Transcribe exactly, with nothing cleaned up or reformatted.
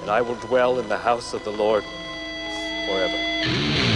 and I will dwell in the house of the Lord forever.